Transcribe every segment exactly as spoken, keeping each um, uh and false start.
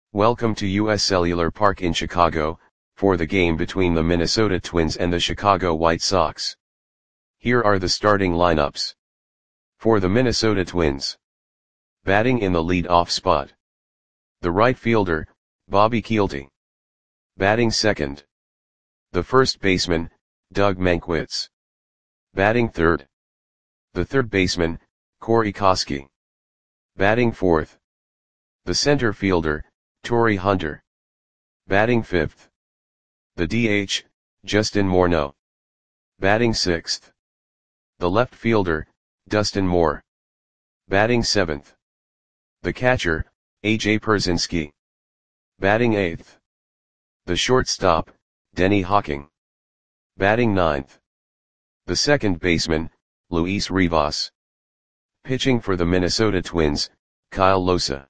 Welcome to U S Cellular Park in Chicago, for the game between the Minnesota Twins and the Chicago White Sox. Here are the starting lineups. For the Minnesota Twins. Batting in the lead-off spot. The right fielder, Bobby Kielty. Batting second. The first baseman, Doug Mankiewicz. Batting third. The third baseman, Corey Koskie. Batting fourth. The center fielder, Torii Hunter. Batting fifth. The D H, Justin Morneau. Batting sixth. The left fielder, Dustin Moore. Batting seventh. The catcher, A J Pierzynski. Batting eighth. The shortstop, Denny Hawking. Batting ninth. The second baseman, Luis Rivas. Pitching for the Minnesota Twins, Kyle Lohse.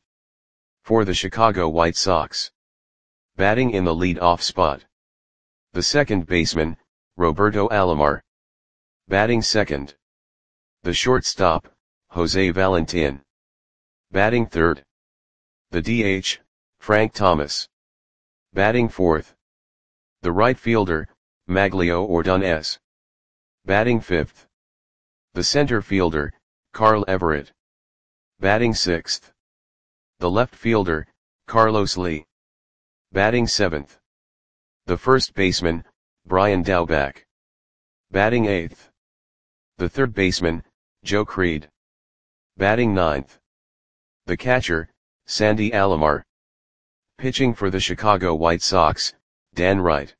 For the Chicago White Sox. Batting in the lead-off spot. The second baseman, Roberto Alomar. Batting second. The shortstop, Jose Valentin. Batting third. The D H, Frank Thomas. Batting fourth. The right fielder, Magglio Ordonez. Batting fifth. The center fielder, Carl Everett. Batting sixth. The left fielder, Carlos Lee. Batting seventh. The first baseman, Brian Daubach. Batting eighth. The third baseman, Joe Creed. Batting ninth. The catcher, Sandy Alomar. Pitching for the Chicago White Sox, Dan Wright.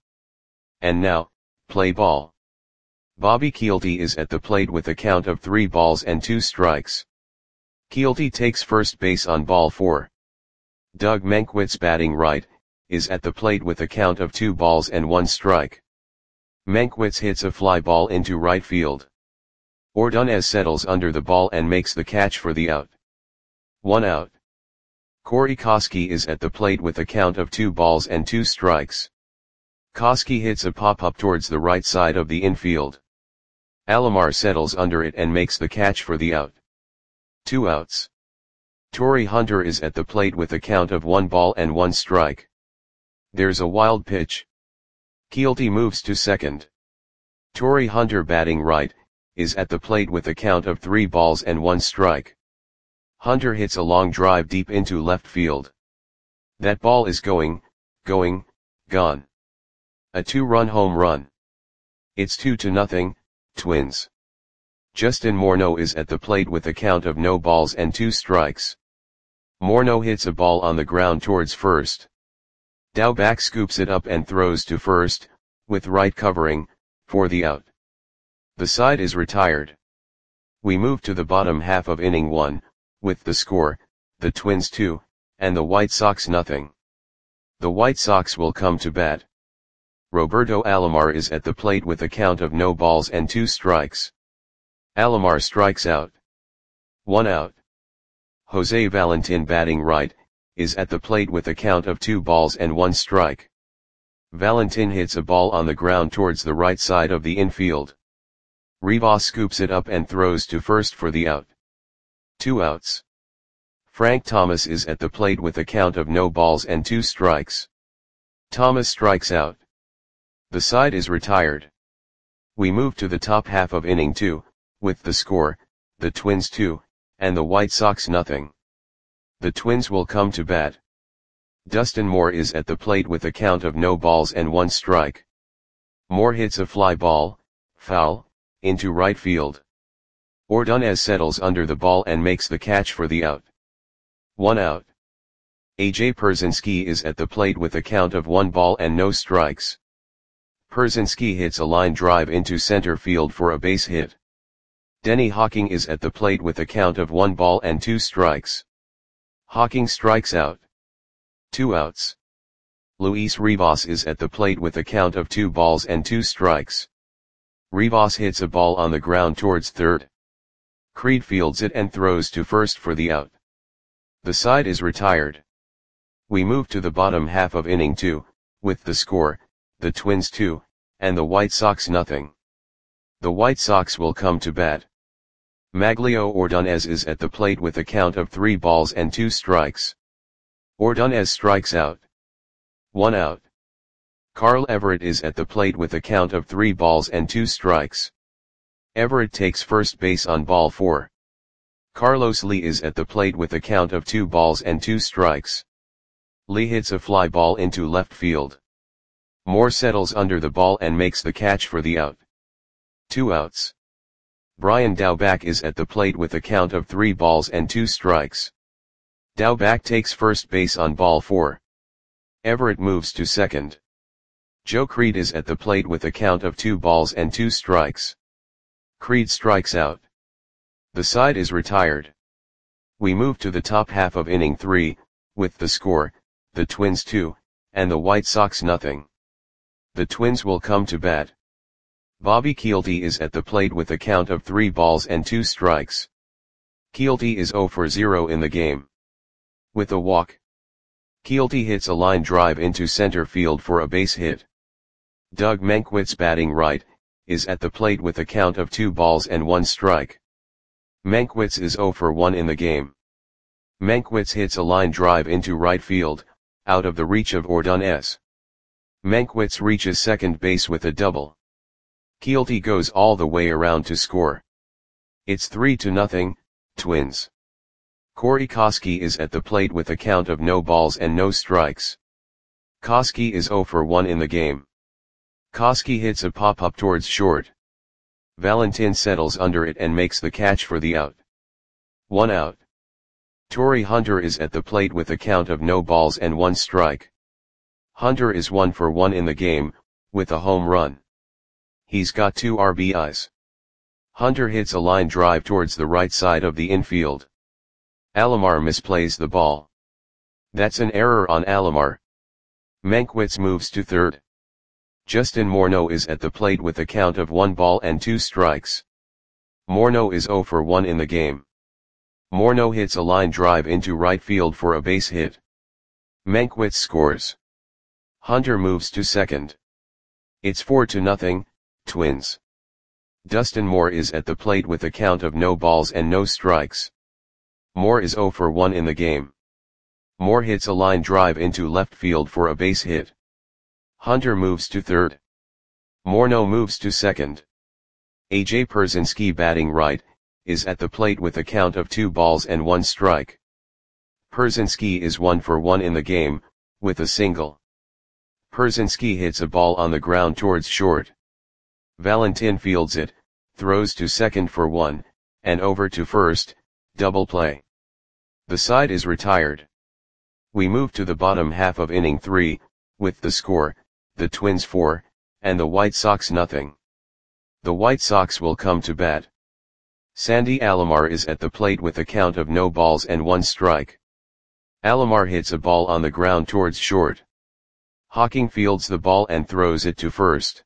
And now, play ball. Bobby Kielty is at the plate with a count of three balls and two strikes. Kielty takes first base on ball four. Doug Mankiewicz, batting right, is at the plate with a count of two balls and one strike. Mankiewicz hits a fly ball into right field. Ordonez settles under the ball and makes the catch for the out. One out. Corey Koskie is at the plate with a count of two balls and two strikes. Koskie hits a pop-up towards the right side of the infield. Alomar settles under it and makes the catch for the out. Two outs. Torii Hunter is at the plate with a count of one ball and one strike. There's a wild pitch. Kielty moves to second. Torii Hunter, batting right, is at the plate with a count of three balls and one strike. Hunter hits a long drive deep into left field. That ball is going, going, gone. A two-run home run. It's two to nothing, Twins. Justin Morneau is at the plate with a count of no balls and two strikes. Morneau hits a ball on the ground towards first. Daubach scoops it up and throws to first, with Wright covering, for the out. The side is retired. We move to the bottom half of inning one, with the score, the Twins two, and the White Sox nothing. The White Sox will come to bat. Roberto Alomar is at the plate with a count of no balls and two strikes. Alomar strikes out. One out. Jose Valentin, batting right, is at the plate with a count of two balls and one strike. Valentin hits a ball on the ground towards the right side of the infield. Rivas scoops it up and throws to first for the out. Two outs. Frank Thomas is at the plate with a count of no balls and two strikes. Thomas strikes out. The side is retired. We move to the top half of inning two, with the score, the Twins two, and the White Sox nothing. The Twins will come to bat. Dustin Moore is at the plate with a count of no balls and one strike. Moore hits a fly ball, foul, into right field. Ordonez settles under the ball and makes the catch for the out. One out. A J Pierzynski is at the plate with a count of one ball and no strikes. Pierzynski hits a line drive into center field for a base hit. Denny Hawking is at the plate with a count of one ball and two strikes. Hawking strikes out. Two outs. Luis Rivas is at the plate with a count of two balls and two strikes. Rivas hits a ball on the ground towards third. Creed fields it and throws to first for the out. The side is retired. We move to the bottom half of inning two, with the score, the Twins two, and the White Sox nothing. The White Sox will come to bat. Magglio Ordonez is at the plate with a count of three balls and two strikes. Ordonez strikes out. One out. Carl Everett is at the plate with a count of three balls and two strikes. Everett takes first base on ball four. Carlos Lee is at the plate with a count of two balls and two strikes. Lee hits a fly ball into left field. Moore settles under the ball and makes the catch for the out. Two outs. Brian Daubach is at the plate with a count of three balls and two strikes. Daubach takes first base on ball four. Everett moves to second. Joe Creed is at the plate with a count of two balls and two strikes. Creed strikes out. The side is retired. We move to the top half of inning three, with the score, the Twins two, and the White Sox nothing. The Twins will come to bat. Bobby Kielty is at the plate with a count of three balls and two strikes. Kielty is zero for zero in the game. With a walk, Kielty hits a line drive into center field for a base hit. Doug Mankiewicz, batting right, is at the plate with a count of two balls and one strike. Mankiewicz is zero for one in the game. Mankiewicz hits a line drive into right field, out of the reach of Ordonez. Mankiewicz reaches second base with a double. Kielty goes all the way around to score. It's three to nothing, Twins. Corey Koskie is at the plate with a count of no balls and no strikes. Koskie is zero for one in the game. Koskie hits a pop-up towards short. Valentin settles under it and makes the catch for the out. One out. Torii Hunter is at the plate with a count of no balls and one strike. Hunter is one for one in the game, with a home run. He's got two R B Is. Hunter hits a line drive towards the right side of the infield. Alomar misplays the ball. That's an error on Alomar. Mankiewicz moves to third. Justin Morneau is at the plate with a count of one ball and two strikes. Morneau is zero for one in the game. Morneau hits a line drive into right field for a base hit. Mankiewicz scores. Hunter moves to second. It's four to nothing, Twins. Dustin Moore is at the plate with a count of no balls and no strikes. Moore is zero for one in the game. Moore hits a line drive into left field for a base hit. Hunter moves to third. Morneau moves to second. A J Pierzynski, batting right, is at the plate with a count of two balls and one strike. Pierzynski is one for one in the game, with a single. Pierzynski hits a ball on the ground towards short. Valentin fields it, throws to second for one, and over to first, double play. The side is retired. We move to the bottom half of inning three, with the score, the Twins four, and the White Sox nothing. The White Sox will come to bat. Sandy Alomar is at the plate with a count of no balls and one strike. Alomar hits a ball on the ground towards short. Hawking fields the ball and throws it to first.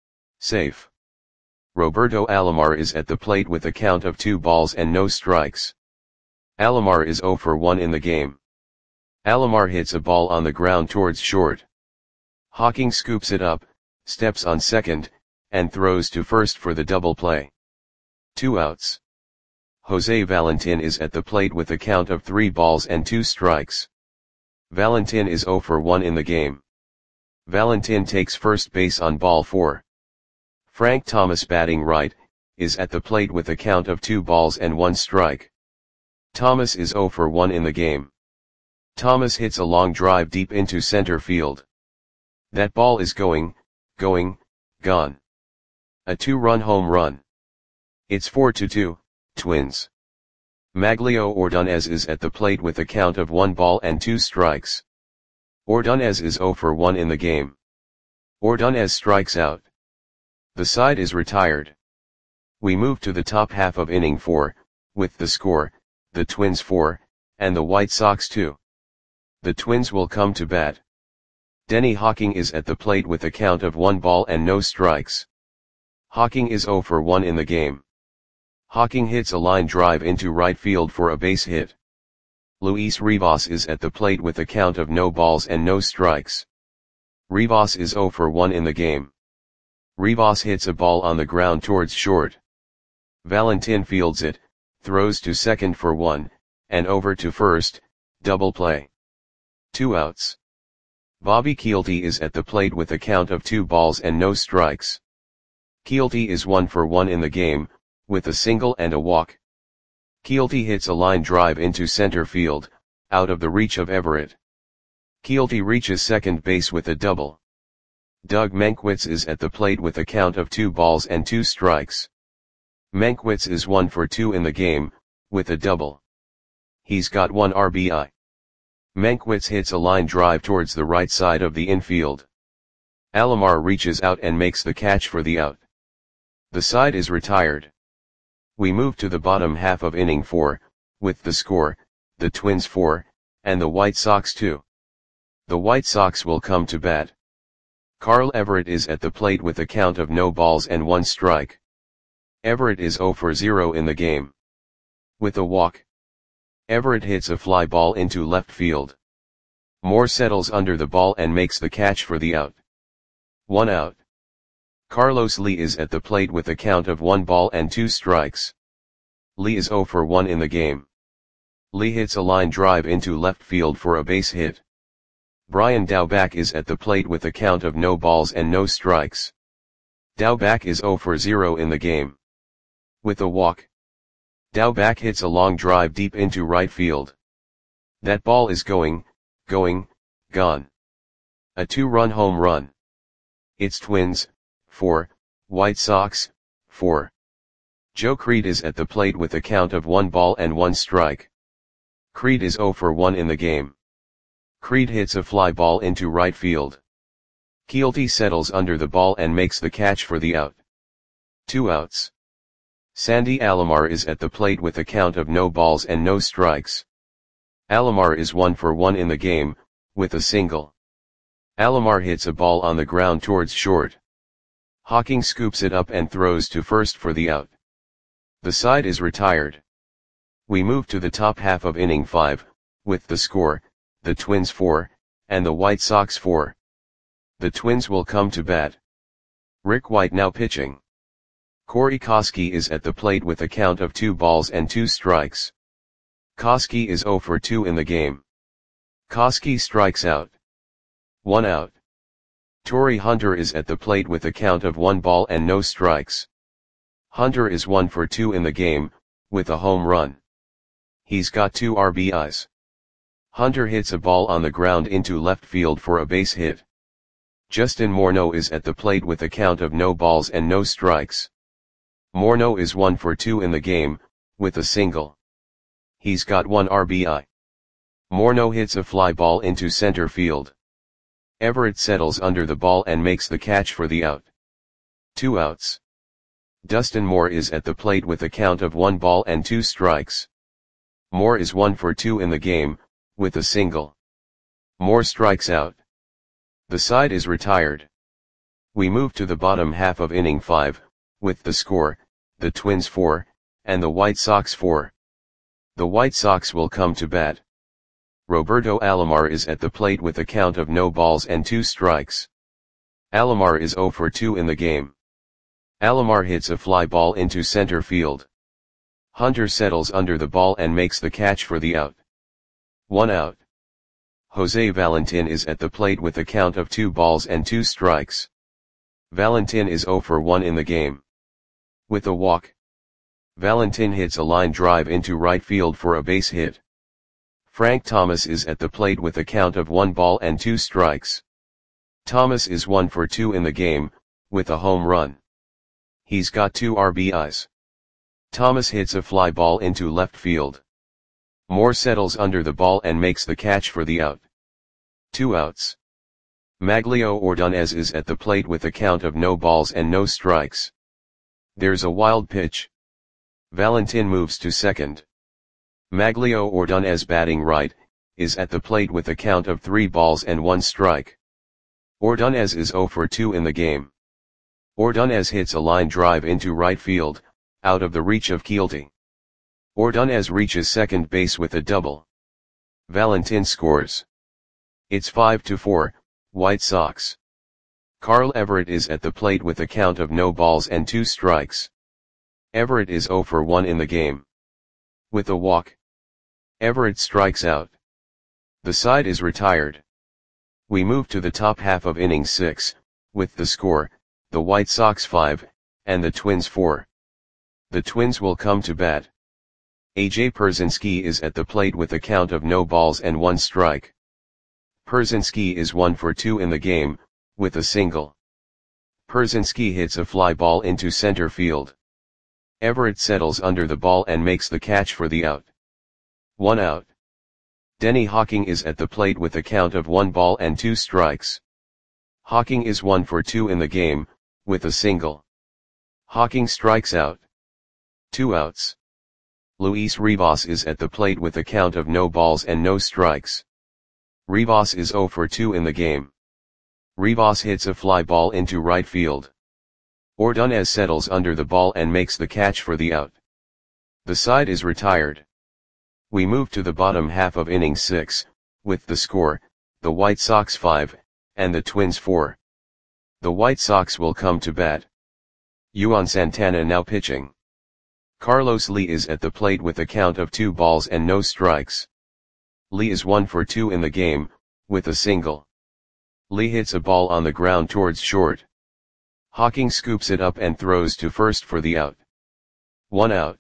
Safe. Roberto Alomar is at the plate with a count of two balls and no strikes. Alomar is zero for one in the game. Alomar hits a ball on the ground towards short. Hawking scoops it up, steps on second, and throws to first for the double play. Two outs. Jose Valentin is at the plate with a count of three balls and two strikes. Valentin is zero for one in the game. Valentin takes first base on ball four. Frank Thomas, batting right, is at the plate with a count of two balls and one strike. Thomas is zero for one in the game. Thomas hits a long drive deep into center field. That ball is going, going, gone. A two-run home run. It's four to two, Twins. Maglio Ordonez is at the plate with a count of one ball and two strikes. Ordonez is zero for one in the game. Ordonez strikes out. The side is retired. We move to the top half of inning four, with the score, the Twins four, and the White Sox two. The Twins will come to bat. Denny Hawking is at the plate with a count of one ball and no strikes. Hawking is zero for one in the game. Hawking hits a line drive into right field for a base hit. Luis Rivas is at the plate with a count of no balls and no strikes. Rivas is zero for one in the game. Rivas hits a ball on the ground towards short. Valentin fields it, throws to second for one, and over to first, double play. Two outs. Bobby Kielty is at the plate with a count of two balls and no strikes. Kielty is one for one in the game, with a single and a walk. Kielty hits a line drive into center field, out of the reach of Everett. Kielty reaches second base with a double. Doug Mankiewicz is at the plate with a count of two balls and two strikes. Mankiewicz is one for two in the game, with a double. He's got one R B I. Mankiewicz hits a line drive towards the right side of the infield. Alomar reaches out and makes the catch for the out. The side is retired. We move to the bottom half of inning four, with the score, the Twins four, and the White Sox two. The White Sox will come to bat. Carl Everett is at the plate with a count of no balls and one strike. Everett is zero for zero in the game. With a walk, Everett hits a fly ball into left field. Moore settles under the ball and makes the catch for the out. One out. Carlos Lee is at the plate with a count of one ball and two strikes. Lee is zero for one in the game. Lee hits a line drive into left field for a base hit. Brian Daubach is at the plate with a count of no balls and no strikes. Daubach is zero for zero in the game. With a walk, Daubach hits a long drive deep into right field. That ball is going, going, gone. A two-run home run. It's Twins, four, White Sox, four. Joe Creed is at the plate with a count of one ball and one strike. Creed is zero for one in the game. Creed hits a fly ball into right field. Kielty settles under the ball and makes the catch for the out. Two outs. Sandy Alomar is at the plate with a count of no balls and no strikes. Alomar is one for one in the game, with a single. Alomar hits a ball on the ground towards short. Hawking scoops it up and throws to first for the out. The side is retired. We move to the top half of inning five, with the score, the Twins four, and the White Sox four. The Twins will come to bat. Rick White now pitching. Corey Koskie is at the plate with a count of two balls and two strikes. Koskie is zero for two in the game. Koskie strikes out. One out. Torii Hunter is at the plate with a count of one ball and no strikes. Hunter is one for two in the game, with a home run. He's got two R B Is. Hunter hits a ball on the ground into left field for a base hit. Justin Morneau is at the plate with a count of no balls and no strikes. Morneau is one for two in the game, with a single. He's got one R B I. Morneau hits a fly ball into center field. Everett settles under the ball and makes the catch for the out. Two outs. Dustin Moore is at the plate with a count of one ball and two strikes. Moore is one for two in the game, with a single. Moore strikes out. The side is retired. We move to the bottom half of inning five, with the score, the Twins four, and the White Sox four. The White Sox will come to bat. Roberto Alomar is at the plate with a count of no balls and two strikes. Alomar is zero for two in the game. Alomar hits a fly ball into center field. Hunter settles under the ball and makes the catch for the out. One out. Jose Valentin is at the plate with a count of two balls and two strikes. Valentin is zero for one in the game. With a walk, Valentin hits a line drive into right field for a base hit. Frank Thomas is at the plate with a count of one ball and two strikes. Thomas is one for two in the game, with a home run. He's got two R B Is. Thomas hits a fly ball into left field. Moore settles under the ball and makes the catch for the out. Two outs. Maglio Ordonez is at the plate with a count of no balls and no strikes. There's a wild pitch. Valentin moves to second. Maglio Ordonez, batting right, is at the plate with a count of three balls and one strike. Ordonez is zero for two in the game. Ordonez hits a line drive into right field, out of the reach of Kielty. Ordonez reaches second base with a double. Valentin scores. It's five to four, White Sox. Carl Everett is at the plate with a count of no balls and two strikes. Everett is zero for one in the game. With a walk, Everett strikes out. The side is retired. We move to the top half of inning six, with the score, the White Sox five, and the Twins four. The Twins will come to bat. A J Pierzynski is at the plate with a count of no balls and one strike. Pierzynski is one for two in the game, with a single. Pierzynski hits a fly ball into center field. Everett settles under the ball and makes the catch for the out. One out. Denny Hawking is at the plate with a count of one ball and two strikes. Hawking is one for two in the game, with a single. Hawking strikes out. Two outs. Luis Rivas is at the plate with a count of no balls and no strikes. Rivas is zero for two in the game. Rivas hits a fly ball into right field. Ordonez settles under the ball and makes the catch for the out. The side is retired. We move to the bottom half of inning six, with the score, the White Sox five, and the Twins four. The White Sox will come to bat. Juan Santana now pitching. Carlos Lee is at the plate with a count of two balls and no strikes. Lee is one for two in the game, with a single. Lee hits a ball on the ground towards short. Hawking scoops it up and throws to first for the out. One out.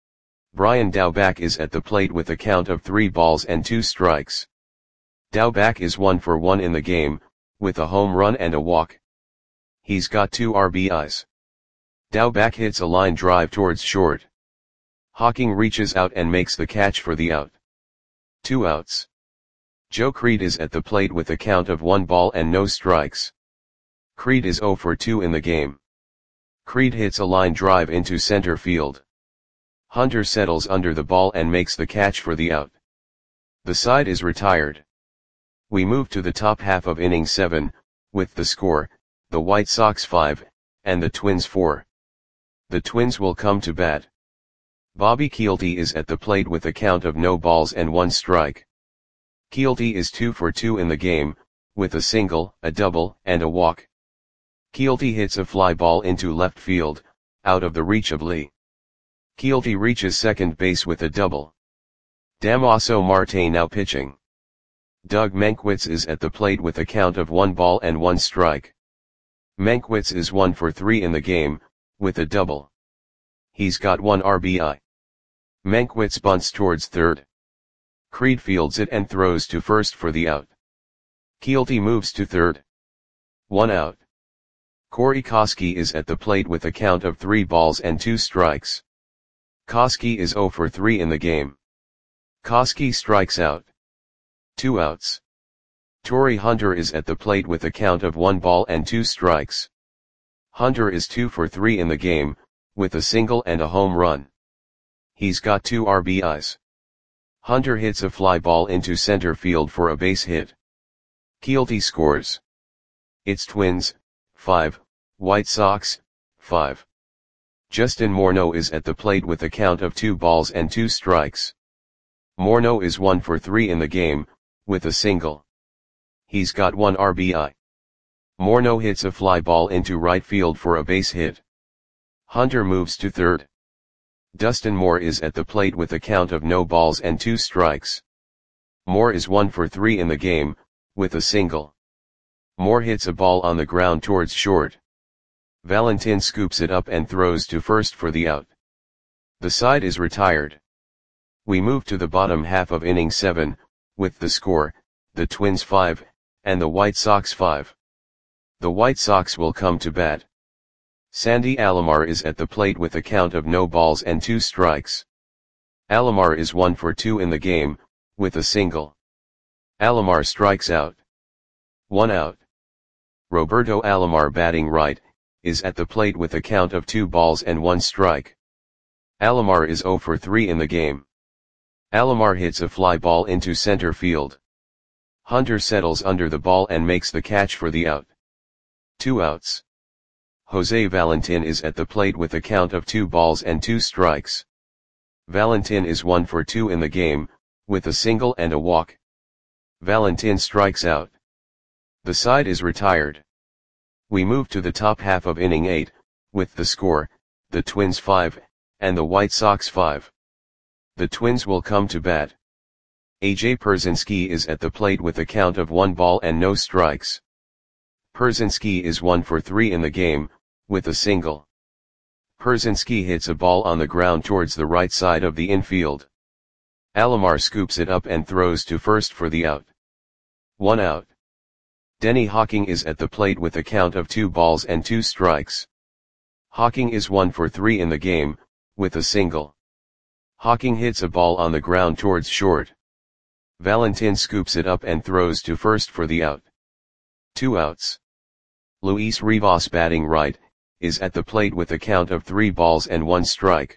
Brian Daubach is at the plate with a count of three balls and two strikes. Daubach is one for one in the game, with a home run and a walk. He's got two R B Is. Daubach hits a line drive towards short. Hawking reaches out and makes the catch for the out. Two outs. Joe Creed is at the plate with a count of one ball and no strikes. Creed is zero for two in the game. Creed hits a line drive into center field. Hunter settles under the ball and makes the catch for the out. The side is retired. We move to the top half of inning seven, with the score, the White Sox five, and the Twins four. The Twins will come to bat. Bobby Kielty is at the plate with a count of no balls and one strike. Kielty is two for two in the game, with a single, a double, and a walk. Kielty hits a fly ball into left field, out of the reach of Lee. Kielty reaches second base with a double. Damaso Marte now pitching. Doug Mankiewicz is at the plate with a count of one ball and one strike. Mankiewicz is one for three in the game, with a double. He's got one R B I. Mankiewicz bunts towards third. Creed fields it and throws to first for the out. Kielty moves to third. One out. Corey Koskie is at the plate with a count of three balls and two strikes. Koskie is zero for three in the game. Koskie strikes out. Two outs. Torii Hunter is at the plate with a count of one ball and two strikes. Hunter is two for three in the game, with a single and a home run. He's got two R B Is. Hunter hits a fly ball into center field for a base hit. Kielty scores. It's Twins, five, White Sox, five. Justin Morneau is at the plate with a count of two balls and two strikes. Morneau is one for three in the game, with a single. He's got one R B I. Morneau hits a fly ball into right field for a base hit. Hunter moves to third. Dustin Moore is at the plate with a count of no balls and two strikes. Moore is one for three in the game, with a single. Moore hits a ball on the ground towards short. Valentin scoops it up and throws to first for the out. The side is retired. We move to the bottom half of inning seven, with the score, the Twins five, and the White Sox five. The White Sox will come to bat. Sandy Alomar is at the plate with a count of no balls and two strikes. Alomar is one for two in the game, with a single. Alomar strikes out. One out. Roberto Alomar, batting right, is at the plate with a count of two balls and one strike. Alomar is zero for three in the game. Alomar hits a fly ball into center field. Hunter settles under the ball and makes the catch for the out. Two outs. Jose Valentin is at the plate with a count of two balls and two strikes. Valentin is one for two in the game, with a single and a walk. Valentin strikes out. The side is retired. We move to the top half of inning eight, with the score, the Twins five, and the White Sox five. The Twins will come to bat. A J Pierzynski is at the plate with a count of one ball and no strikes. Pierzynski is one for three in the game, with a single. Pierzynski hits a ball on the ground towards the right side of the infield. Alomar scoops it up and throws to first for the out. One out. Denny Hawking is at the plate with a count of two balls and two strikes. Hawking is one for three in the game, with a single. Hawking hits a ball on the ground towards short. Valentin scoops it up and throws to first for the out. Two outs. Luis Rivas, batting right, is at the plate with a count of three balls and one strike.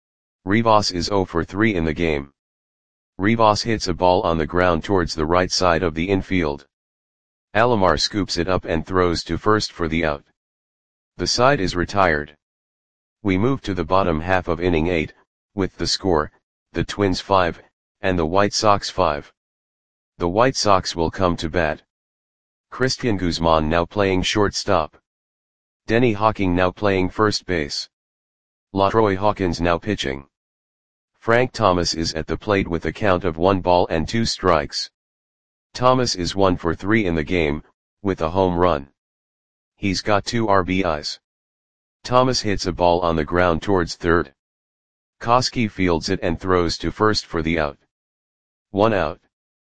Rivas is zero for three in the game. Rivas hits a ball on the ground towards the right side of the infield. Alomar scoops it up and throws to first for the out. The side is retired. We move to the bottom half of inning eight, with the score, the Twins five, and the White Sox five. The White Sox will come to bat. Christian Guzman now playing shortstop. Denny Hawking now playing first base. LaTroy Hawkins now pitching. Frank Thomas is at the plate with a count of one ball and two strikes. Thomas is one for three in the game, with a home run. He's got two R B Is. Thomas hits a ball on the ground towards third. Koski fields it and throws to first for the out. One out.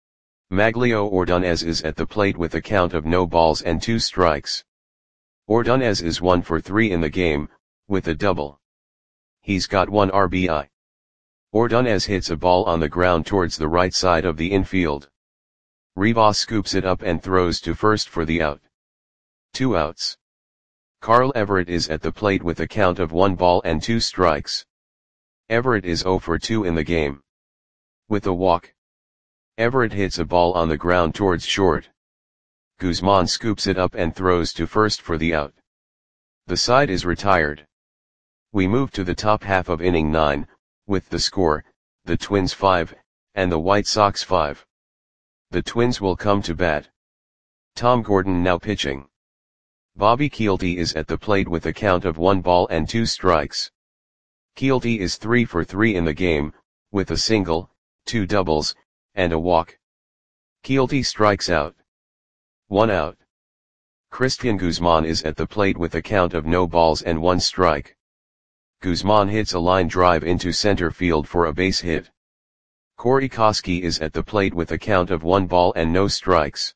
Maglio Ordonez is at the plate with a count of no balls and two strikes. Ordonez is one for three in the game, with a double. He's got one R B I. Ordonez hits a ball on the ground towards the right side of the infield. Rivas scoops it up and throws to first for the out. Two outs. Carl Everett is at the plate with a count of one ball and two strikes. Everett is zero for two in the game. With a walk. Everett hits a ball on the ground towards short. Guzman scoops it up and throws to first for the out. The side is retired. We move to the top half of inning nine, with the score, the Twins five, and the White Sox five. The Twins will come to bat. Tom Gordon now pitching. Bobby Kielty is at the plate with a count of one ball and two strikes. Kielty is three for three in the game, with a single, two doubles, and a walk. Kielty strikes out. One out. Christian Guzman is at the plate with a count of no balls and one strike. Guzman hits a line drive into center field for a base hit. Corey Koski is at the plate with a count of one ball and no strikes.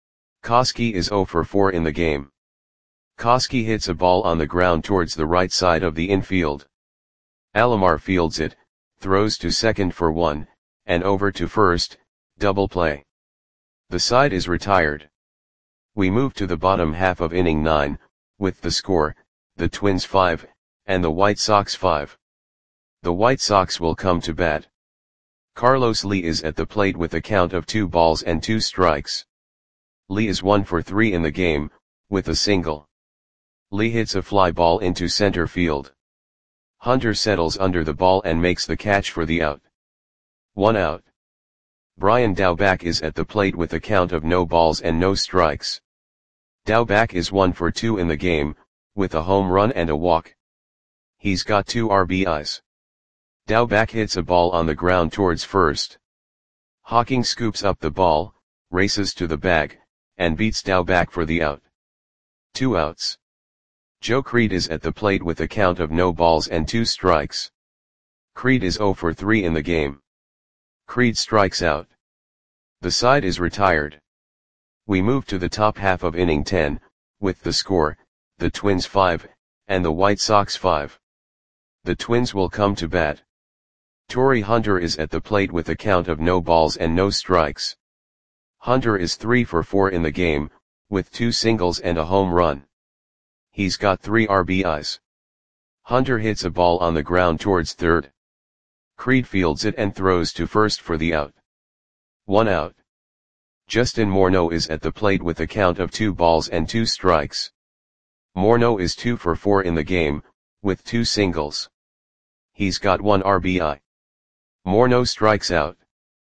Koski is zero for four in the game. Koski hits a ball on the ground towards the right side of the infield. Alomar fields it, throws to second for one, and over to first, double play. The side is retired. We move to the bottom half of inning nine, with the score, the Twins five, and the White Sox five. The White Sox will come to bat. Carlos Lee is at the plate with a count of two balls and two strikes. Lee is one for three in the game, with a single. Lee hits a fly ball into center field. Hunter settles under the ball and makes the catch for the out. One out. Brian Daubach is at the plate with a count of no balls and no strikes. Daubach is one for two in the game, with a home run and a walk. He's got two R B Is. Daubach hits a ball on the ground towards first. Hawking scoops up the ball, races to the bag, and beats Daubach for the out. Two outs. Joe Creed is at the plate with a count of no balls and two strikes. Creed is zero for three in the game. Creed strikes out. The side is retired. We move to the top half of inning ten, with the score, the Twins five, and the White Sox five. The Twins will come to bat. Torrey Hunter is at the plate with a count of no balls and no strikes. Hunter is three for four in the game, with two singles and a home run. He's got three R B Is. Hunter hits a ball on the ground towards third. Creed fields it and throws to first for the out. One out. Justin Morneau is at the plate with a count of two balls and two strikes. Morneau is two for four in the game, with two singles. He's got one R B I. Morneau strikes out.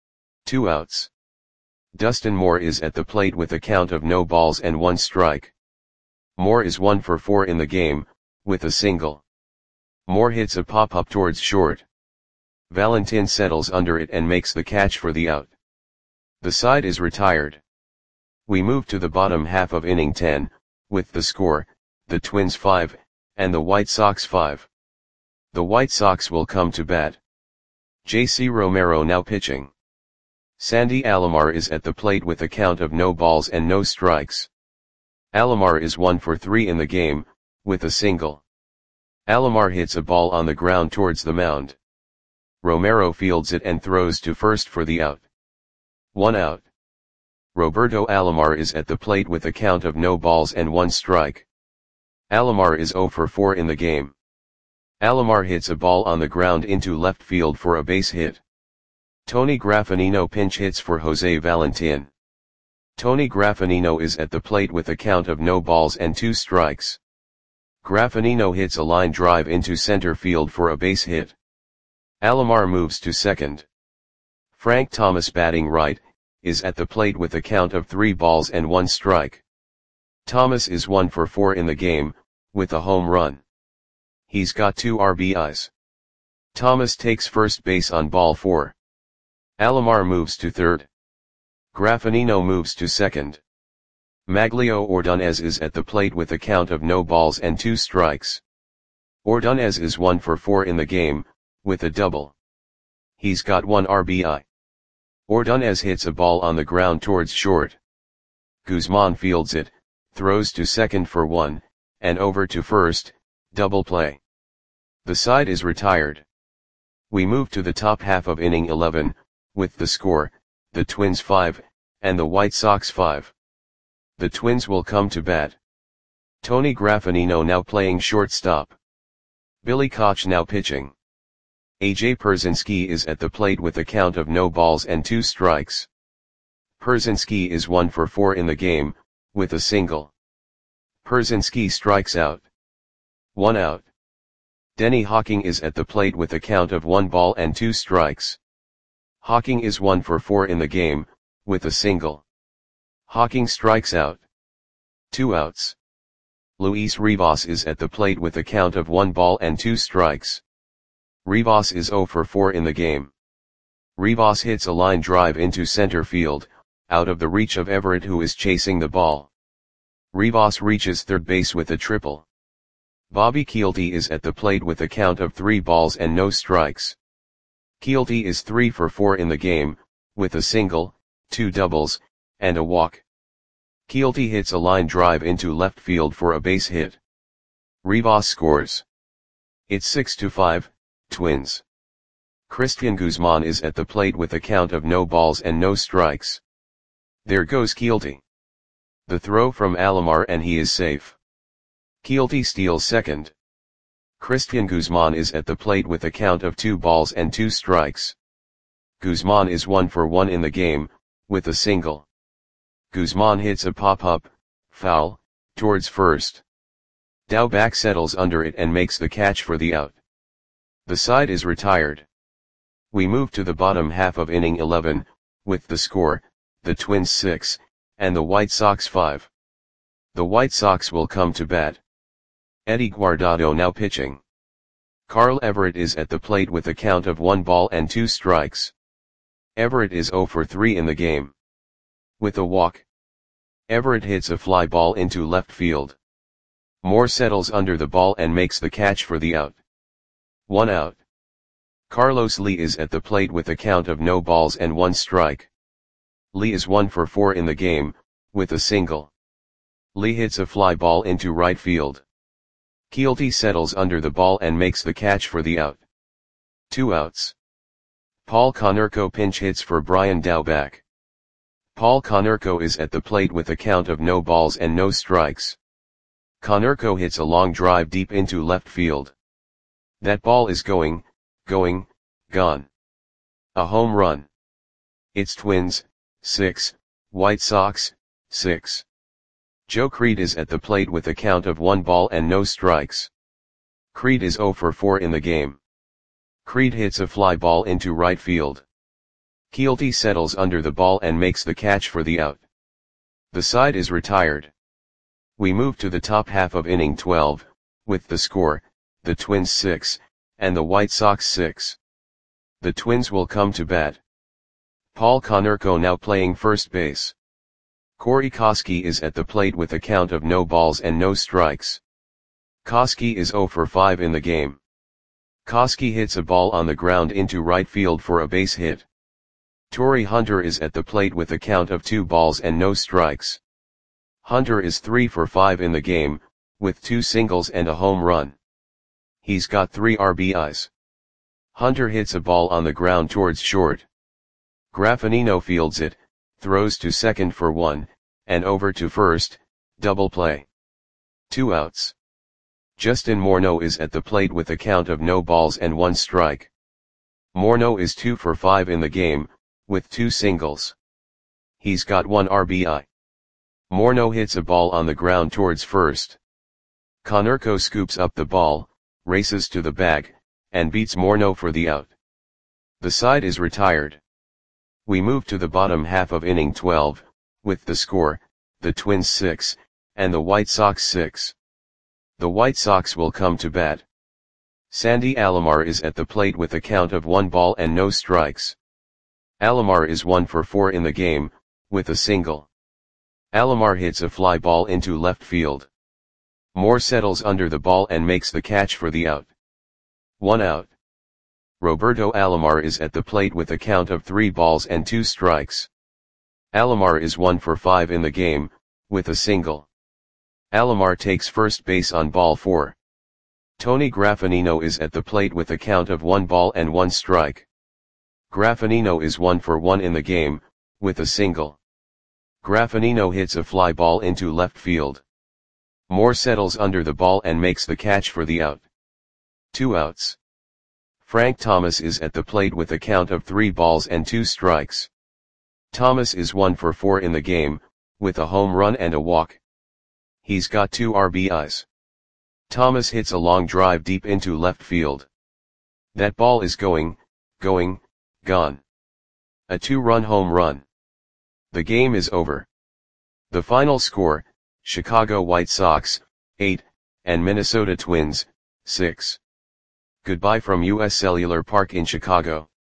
Two outs. Dustin Moore is at the plate with a count of no balls and one strike. Moore is one for four in the game, with a single. Moore hits a pop-up towards short. Valentin settles under it and makes the catch for the out. The side is retired. We move to the bottom half of inning ten, with the score, the Twins five, and the White Sox five. The White Sox will come to bat. J C Romero now pitching. Sandy Alomar is at the plate with a count of no balls and no strikes. Alomar is one for three in the game, with a single. Alomar hits a ball on the ground towards the mound. Romero fields it and throws to first for the out. One out. Roberto Alomar is at the plate with a count of no balls and one strike. Alomar is zero for four in the game. Alomar hits a ball on the ground into left field for a base hit. Tony Graffanino pinch hits for Jose Valentin. Tony Graffanino is at the plate with a count of no balls and two strikes. Graffanino hits a line drive into center field for a base hit. Alomar moves to second. Frank Thomas, batting right, is at the plate with a count of three balls and one strike. Thomas is one for four in the game, with a home run. He's got two R B Is. Thomas takes first base on ball four. Alomar moves to third. Graffanino moves to second. Maglio Ordonez is at the plate with a count of no balls and two strikes. Ordonez is one for four in the game, with a double. He's got one R B I. Ordonez hits a ball on the ground towards short. Guzman fields it, throws to second for one, and over to first, double play. The side is retired. We move to the top half of inning eleven, with the score, the Twins five, and the White Sox five. The Twins will come to bat. Tony Graffanino now playing shortstop. Billy Koch now pitching. A J Pierzynski is at the plate with a count of no balls and two strikes. Pierzynski is one for four in the game, with a single. Pierzynski strikes out. One out. Denny Hawking is at the plate with a count of one ball and two strikes. Hawking is one for four in the game, with a single. Hawking strikes out. Two outs. Luis Rivas is at the plate with a count of one ball and two strikes. Rivas is zero for four in the game. Rivas hits a line drive into center field, out of the reach of Everett, who is chasing the ball. Rivas reaches third base with a triple. Bobby Kielty is at the plate with a count of three balls and no strikes. Kielty is three for four in the game, with a single, two doubles, and a walk. Kielty hits a line drive into left field for a base hit. Rivas scores. It's six to five, Twins. Christian Guzman is at the plate with a count of no balls and no strikes. There goes Kielty. The throw from Alomar and he is safe. Kielty steals second. Christian Guzman is at the plate with a count of two balls and two strikes. Guzman is one for one in the game, with a single. Guzman hits a pop-up, foul, towards first. Daubach settles under it and makes the catch for the out. The side is retired. We move to the bottom half of inning eleven, with the score, the Twins six, and the White Sox five. The White Sox will come to bat. Eddie Guardado now pitching. Carl Everett is at the plate with a count of one ball and two strikes. Everett is zero for three in the game. With a walk. Everett hits a fly ball into left field. Moore settles under the ball and makes the catch for the out. One out. Carlos Lee is at the plate with a count of no balls and one strike. Lee is one for four in the game, with a single. Lee hits a fly ball into right field. Kielty settles under the ball and makes the catch for the out. Two outs. Paul Konerko pinch hits for Brian Daubach. Paul Konerko is at the plate with a count of no balls and no strikes. Konerko hits a long drive deep into left field. That ball is going, going, gone. A home run. It's Twins, six, White Sox, six. Joe Creed is at the plate with a count of one ball and no strikes. Creed is zero for four in the game. Creed hits a fly ball into right field. Kielty settles under the ball and makes the catch for the out. The side is retired. We move to the top half of inning twelve, with the score, the Twins six, and the White Sox six. The Twins will come to bat. Paul Konerko now playing first base. Corey Koskie is at the plate with a count of no balls and no strikes. Koskie is zero for five in the game. Koskie hits a ball on the ground into right field for a base hit. Torii Hunter is at the plate with a count of two balls and no strikes. Hunter is three for five in the game, with two singles and a home run. He's got three R B Is. Hunter hits a ball on the ground towards short. Graffinino fields it, throws to second for one, and over to first, double play. Two outs. Justin Morneau is at the plate with a count of no balls and one strike. Morneau is two for five in the game, with two singles. He's got one R B I. Morneau hits a ball on the ground towards first. Konerko scoops up the ball, races to the bag, and beats Morneau for the out. The side is retired. We move to the bottom half of inning twelve, with the score, the Twins six, and the White Sox six. The White Sox will come to bat. Sandy Alomar is at the plate with a count of one ball and no strikes. Alomar is one for four in the game, with a single. Alomar hits a fly ball into left field. Moore settles under the ball and makes the catch for the out. One out. Roberto Alomar is at the plate with a count of three balls and two strikes. Alomar is one for five in the game, with a single. Alomar takes first base on ball four. Tony Graffinino is at the plate with a count of one ball and one strike. Graffinino is one for one in the game, with a single. Graffinino hits a fly ball into left field. Moore settles under the ball and makes the catch for the out. Two outs. Frank Thomas is at the plate with a count of three balls and two strikes. Thomas is one for four in the game, with a home run and a walk. He's got two R B Is. Thomas hits a long drive deep into left field. That ball is going, going, gone. A two-run home run. The game is over. The final score, Chicago White Sox, eight, and Minnesota Twins, six. Goodbye from U S Cellular Park in Chicago.